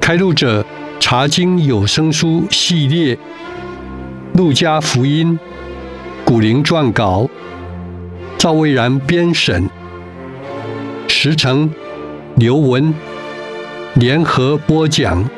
开路者查经有声书系列，路加福音，古灵撰稿，赵蔚然编审，时成、刘文联合播讲。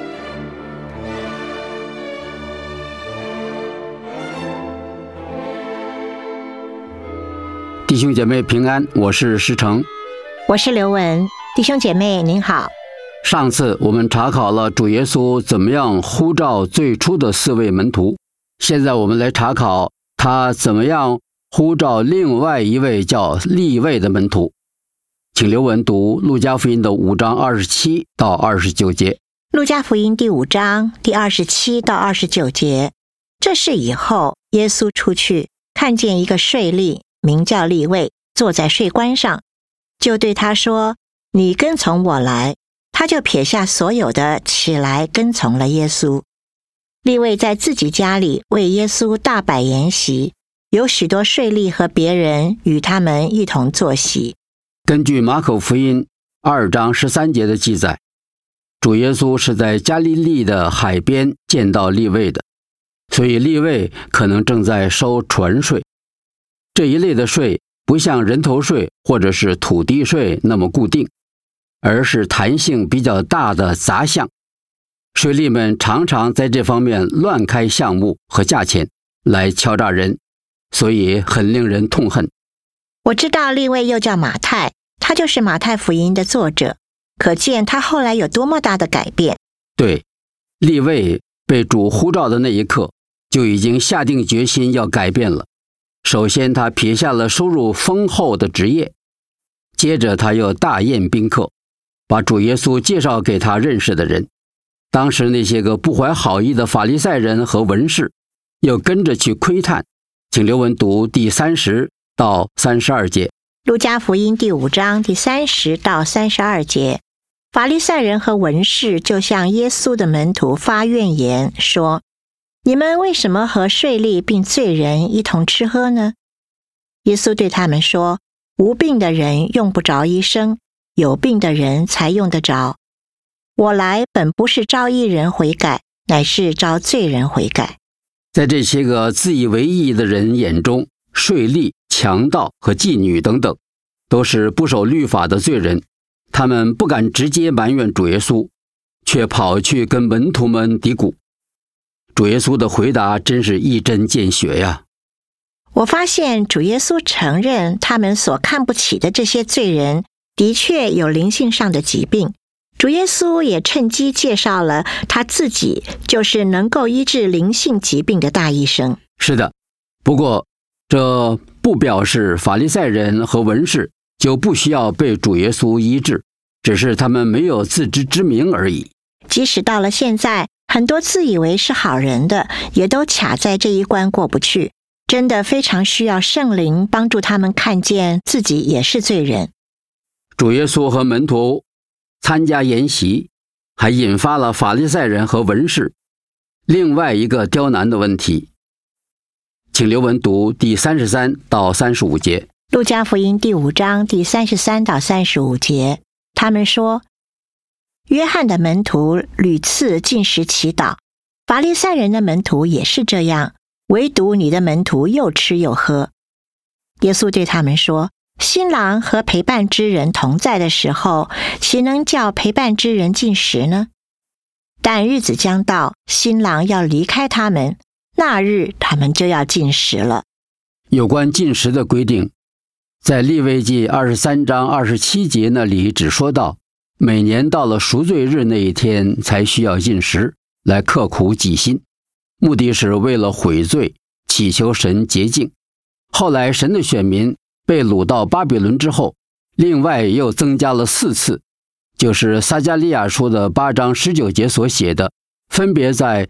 弟兄姐妹平安，我是时成， 我是刘文。弟兄姐妹您好。 上次我们查考了主耶稣怎么样呼召最初的4位门徒，现在我们来查考他怎么样呼召另外一位叫利未的门徒。请刘文读路加福音的5章27到29节。 路加福音第5章第27到29节。这事以后，耶稣出去，看见一个税吏名叫利未，坐在税关上，就对他说：你跟从我来。他就撇下所有的，起来跟从了耶稣。利未在自己家里为耶稣大摆筵席，有许多税吏和别人与他们一同坐席。 根据马可福音2章13节的记载，主耶稣是在加利利的海边见到利未的，所以利未可能正在收船税。这一类的税不像人头税或者是土地税那么固定，而是弹性比较大的杂项。税吏们常常在这方面乱开项目和价钱来敲诈人，所以很令人痛恨。 我知道利未又叫马太，他就是马太福音的作者，可见他后来有多么大的改变。 对，利未被主呼召的那一刻，就已经下定决心要改变了。首先他撇下了收入丰厚的职业，接着他又大宴宾客，把主耶稣介绍给他认识的人。当时那些个不怀好意的法利赛人和文士又跟着去窥探。请刘文读第30到32节。 路加福音第5章第30到32节。法利赛人和文士就向耶稣的门徒发怨言，说：你们为什么和税吏并罪人一同吃喝呢？耶稣对他们说：无病的人用不着医生，有病的人才用得着。我来本不是召义人悔改，乃是召罪人悔改。 在这些个自以为义的人眼中，税吏、强盗和妓女等等都是不守律法的罪人，他们不敢直接埋怨主耶稣，却跑去跟门徒们嘀咕。主耶稣的回答真是一针见血呀！ 我发现主耶稣承认他们所看不起的这些罪人的确有灵性上的疾病。主耶稣也趁机介绍了他自己就是能够医治灵性疾病的大医生。 是的，不过这不表示法利赛人和文士就不需要被主耶稣医治，只是他们没有自知之明而已。 即使到了现在，很多自以为是好人的也都卡在这一关过不去，真的非常需要圣灵帮助他们看见自己也是罪人。 主耶稣和门徒参加筵席，还引发了法利赛人和文士另外一个刁难的问题。请刘文读第33到35节。 路加福音第5章第33到35节。他们说：约翰的门徒屡次禁食祈祷，法利赛人的门徒也是这样，唯独你的门徒又吃又喝。耶稣对他们说：新郎和陪伴之人同在的时候，岂能叫陪伴之人禁食呢？但日子将到，新郎要离开他们，那日他们就要禁食了。 有关禁食的规定，在利未记23章27节那里只说到，每年到了赎罪日那一天才需要禁食，来刻苦己心，目的是为了悔罪，祈求神洁净。后来神的选民被掳到巴比伦之后，另外又增加了4次，就是撒迦利亚书的8章19节所写的，分别在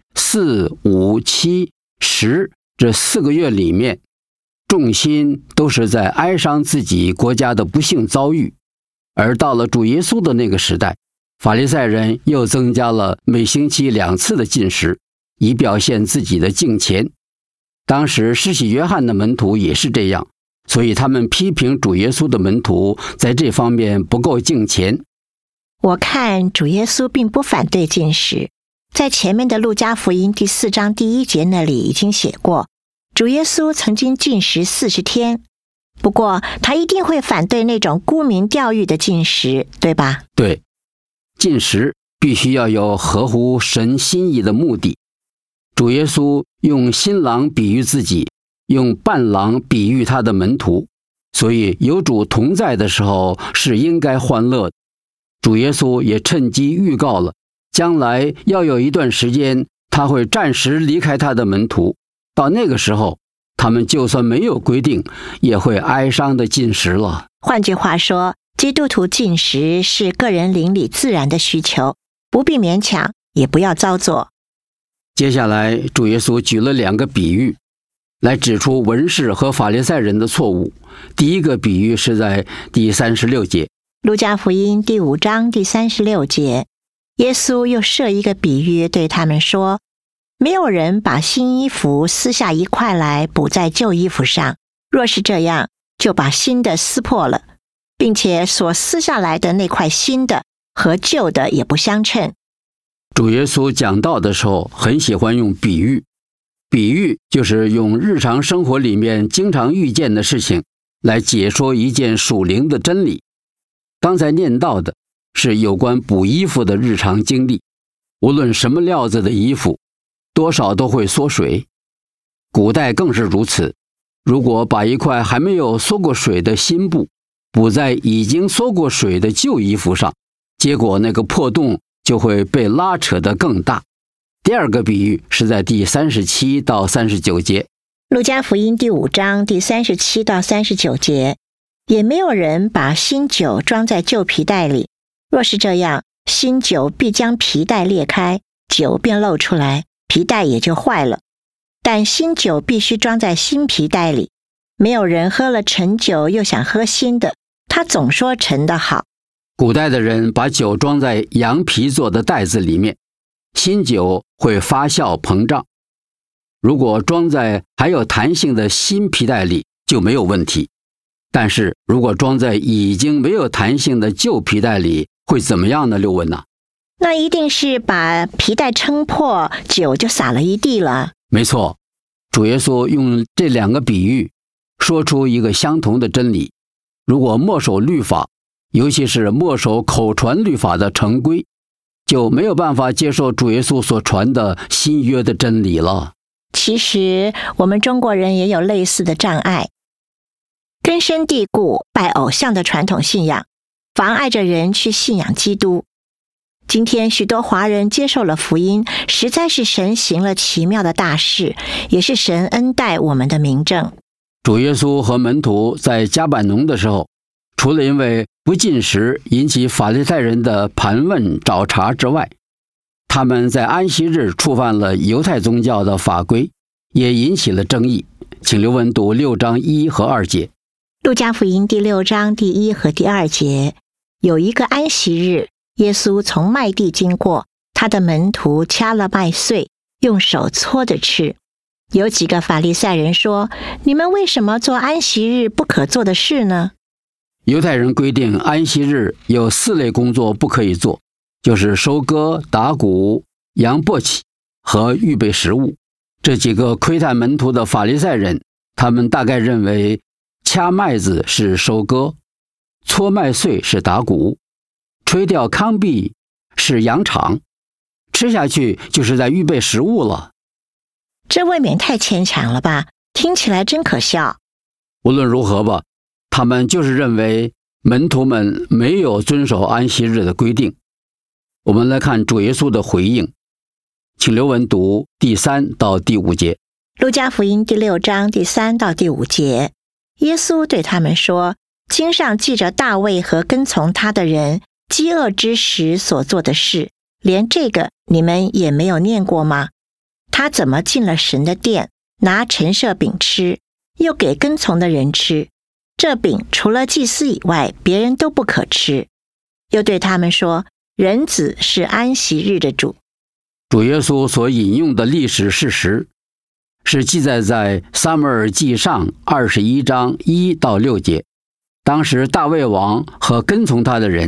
4、5、7、10这4个月里面，重心都是在哀伤自己国家的不幸遭遇。而到了主耶稣的那个时代，法利赛人又增加了每星期2次的禁食，以表现自己的敬虔。当时施洗约翰的门徒也是这样，所以他们批评主耶稣的门徒在这方面不够敬虔。 我看主耶稣并不反对禁食，在前面的路加福音第4章第1节那里已经写过，主耶稣曾经禁食40天。不过他一定会反对那种沽名钓誉的禁食，对吧？ 对，禁食必须要有合乎神心意的目的。主耶稣用新郎比喻自己，用伴郎比喻他的门徒，所以有主同在的时候是应该欢乐的。主耶稣也趁机预告了，将来要有一段时间他会暂时离开他的门徒，到那个时候他们就算没有规定，也会哀伤的禁食了。 换句话说，基督徒禁食是个人灵里自然的需求，不必勉强，也不要造作。 接下来主耶稣举了2个比喻来指出文士和法利赛人的错误。第一个比喻是在第36节， 路加福音第5章第36节，耶稣又设一个比喻对他们说，没有人把新衣服撕下一块来补在旧衣服上，若是这样，就把新的撕破了，并且所撕下来的那块新的和旧的也不相称。 主耶稣讲道的时候很喜欢用比喻，比喻就是用日常生活里面经常遇见的事情来解说一件属灵的真理。刚才念到的是有关补衣服的日常经历，无论什么料子的衣服，多少都会缩水。古代更是如此，如果把一块还没有缩过水的新布补在已经缩过水的旧衣服上，结果那个破洞就会被拉扯得更大。第二个比喻是在第37到39节， 路加福音第5章第37到39节，也没有人把新酒装在旧皮袋里，若是这样，新酒必将皮袋裂开，酒便漏出来，皮袋也就坏了。但新酒必须装在新皮袋里，没有人喝了陈酒又想喝新的，他总说陈的好。 古代的人把酒装在羊皮做的袋子里面，新酒会发酵膨胀，如果装在还有弹性的新皮袋里就没有问题，但是如果装在已经没有弹性的旧皮袋里会怎么样呢？刘文呢？ 那一定是把皮带撑破，酒就洒了一地了。 没错，主耶稣用这2个比喻说出一个相同的真理，如果默守律法，尤其是默守口传律法的成规，就没有办法接受主耶稣所传的新约的真理了。 其实我们中国人也有类似的障碍，根深蒂固拜偶像的传统信仰，妨碍着人去信仰基督。今天许多华人接受了福音，实在是神行了奇妙的大事，也是神恩待我们的明证。 主耶稣和门徒在迦百农的时候，除了因为不禁食引起法利赛人的盘问找茬之外，他们在安息日触犯了犹太宗教的法规，也引起了争议。请刘文读6章1和2节。 路加福音第6章第1和第2节，有一个安息日，耶稣从麦地经过，他的门徒掐了麦穗，用手搓着吃。有几个法利赛人说，你们为什么做安息日不可做的事呢？ 犹太人规定安息日有4类工作不可以做，就是收割、打谷、扬簸箕和预备食物。这几个窥探门徒的法利赛人，他们大概认为掐麦子是收割，搓麦穗是打谷，吹掉糠秕是扬场，吃下去就是在预备食物了。 这未免太牵强了吧，听起来真可笑。 无论如何吧，他们就是认为门徒们没有遵守安息日的规定。我们来看主耶稣的回应，请刘文读第3到第5节。 路加福音第6章第3到第5节，耶稣对他们说，经上记着大卫和跟从他的人饥饿之时所做的事，连这个你们也没有念过吗？他怎么进了神的殿，拿陈设饼吃，又给跟从的人吃，这饼除了祭司以外，别人都不可吃。又对他们说，人子是安息日的主。 主耶稣所引用的历史事实是记载在撒母耳记上21章1到6节。当时大卫王和跟从他的人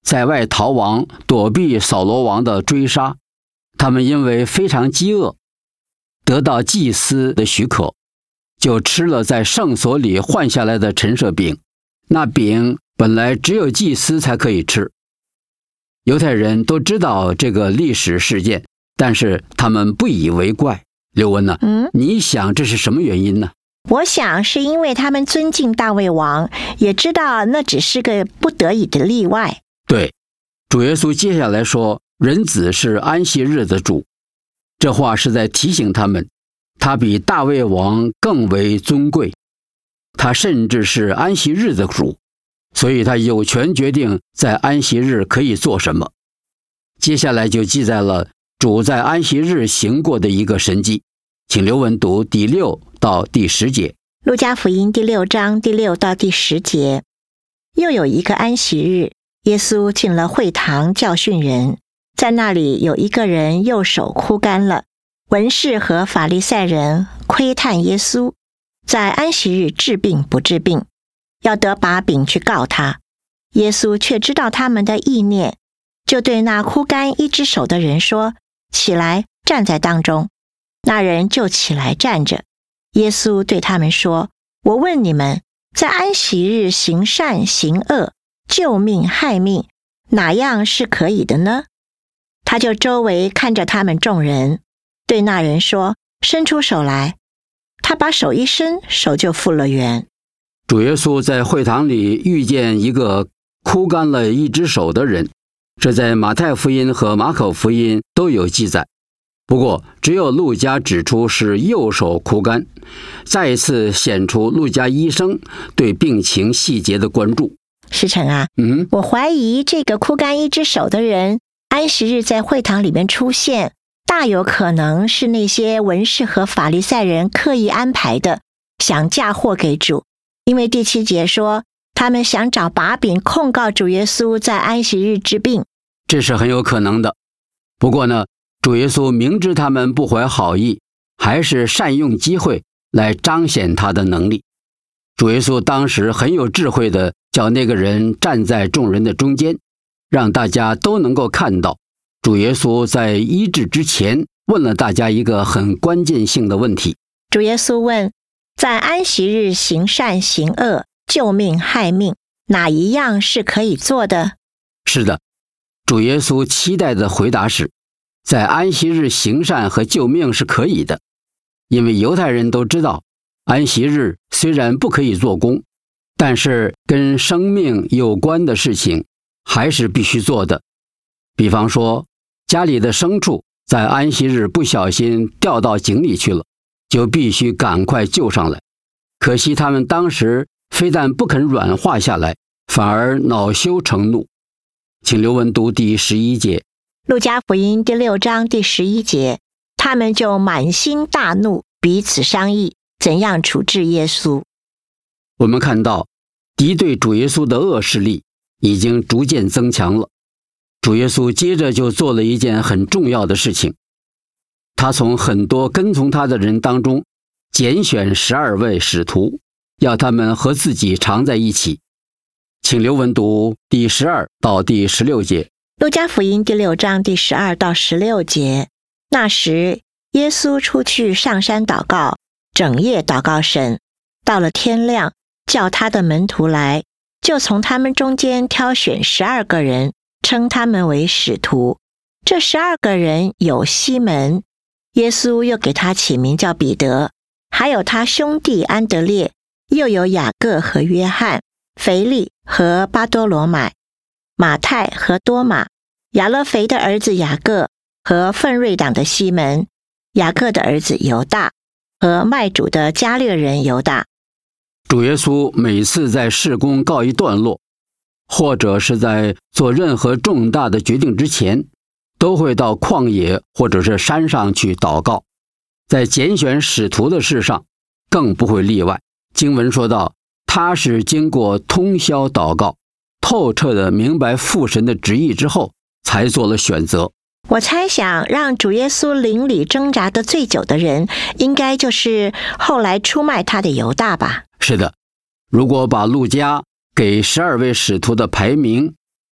在外逃亡，躲避扫罗王的追杀。他们因为非常饥饿，得到祭司的许可，就吃了在圣所里换下来的陈设饼。那饼本来只有祭司才可以吃。犹太人都知道这个历史事件，但是他们不以为怪。刘文呢？你想这是什么原因呢？ 我想是因为他们尊敬大卫王，也知道那只是个不得已的例外。 对，主耶稣接下来说，人子是安息日的主。这话是在提醒他们，他比大卫王更为尊贵，他甚至是安息日的主，所以他有权决定在安息日可以做什么。接下来就记载了主在安息日行过的一个神迹，请刘文读第6到第10节。 路加福音第6章第6到第10节。又有一个安息日，耶稣进了会堂教训人，在那里有一个人右手枯干了。文士和法利赛人窥探耶稣，在安息日治病不治病，要得把柄去告他。耶稣却知道他们的意念，就对那枯干一只手的人说：起来，站在当中。那人就起来站着。耶稣对他们说：我问你们，在安息日行善行恶，救命害命，哪样是可以的呢？他就周围看着他们众人，对那人说：伸出手来。他把手一伸，手就复了原。 主耶稣在会堂里遇见一个枯干了一只手的人，这在马太福音和马可福音都有记载。不过只有路加指出是右手枯干，再一次显出路加医生对病情细节的关注。 师承啊，我怀疑这个枯干一只手的人，安息日在会堂里面出现，大有可能是那些文士和法利赛人刻意安排的，想嫁祸给主。因为第7节说，他们想找把柄控告主耶稣在安息日治病， 这是很有可能的。不过呢，主耶稣明知他们不怀好意，还是善用机会来彰显他的能力。主耶稣当时很有智慧的叫那个人站在众人的中间，让大家都能够看到主耶稣在医治之前问了大家一个很关键性的问题。 主耶稣问，在安息日行善行恶，救命害命，哪一样是可以做的？ 是的，主耶稣期待的回答是，在安息日行善和救命是可以的。因为犹太人都知道，安息日虽然不可以做工，但是跟生命有关的事情还是必须做的。比方说，家里的牲畜在安息日不小心掉到井里去了，就必须赶快救上来。可惜他们当时非但不肯软化下来，反而恼羞成怒。请刘文读第11节。 路加福音第6章第11节，他们就满心大怒，彼此商议怎样处置耶稣。 我们看到敌对主耶稣的恶势力已经逐渐增强了。主耶稣接着就做了一件很重要的事情，他从很多跟从他的人当中拣选12位使徒，要他们和自己常在一起。请刘文读第12到第16节。 路加福音第6章第12到16节。那时耶稣出去上山祷告，整夜祷告神，到了天亮，叫他的门徒来，就从他们中间挑选12个人，称他们为使徒。这12个人有西门，耶稣又给他起名叫彼得，还有他兄弟安德烈，又有雅各和约翰，腓力和巴多罗买，马太和多马，亚勒腓的儿子雅各和奋锐党的西门，雅各的儿子犹大和卖主的加略人犹大。 主耶稣每次在事工告一段落，或者是在做任何重大的决定之前，都会到旷野或者是山上去祷告。在拣选使徒的事上更不会例外。经文说到，他是经过通宵祷告，透彻的明白父神的旨意之后，才做了选择。 我猜想让主耶稣灵里挣扎的最久的人，应该就是后来出卖他的犹大吧。 是的，如果把路加给12位使徒的排名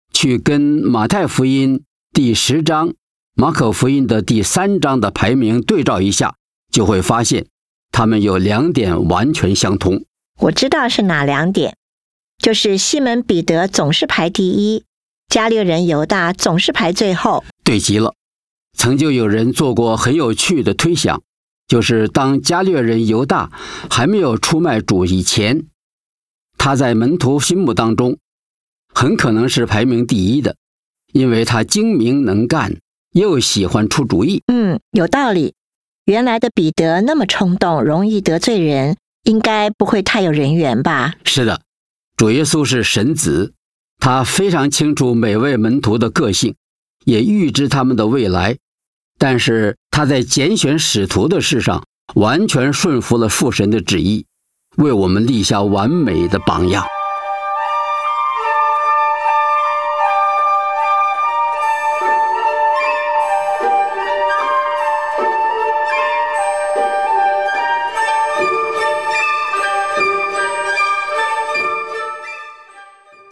去跟马太福音第10章、马可福音的第3章的排名对照一下，就会发现他们有2点完全相同。 我知道是哪2点，就是西门彼得总是排第一，加略人犹大总是排最后。 对极了。曾就有人做过很有趣的推想，就是当加略人犹大还没有出卖主以前，他在门徒心目当中很可能是排名第一的，因为他精明能干，又喜欢出主意。 有道理。原来的彼得那么冲动，容易得罪人，应该不会太有人缘吧？ 是的，主耶稣是神子，他非常清楚每位门徒的个性，也预知他们的未来，但是他在拣选使徒的事上完全顺服了父神的旨意，为我们立下完美的榜样。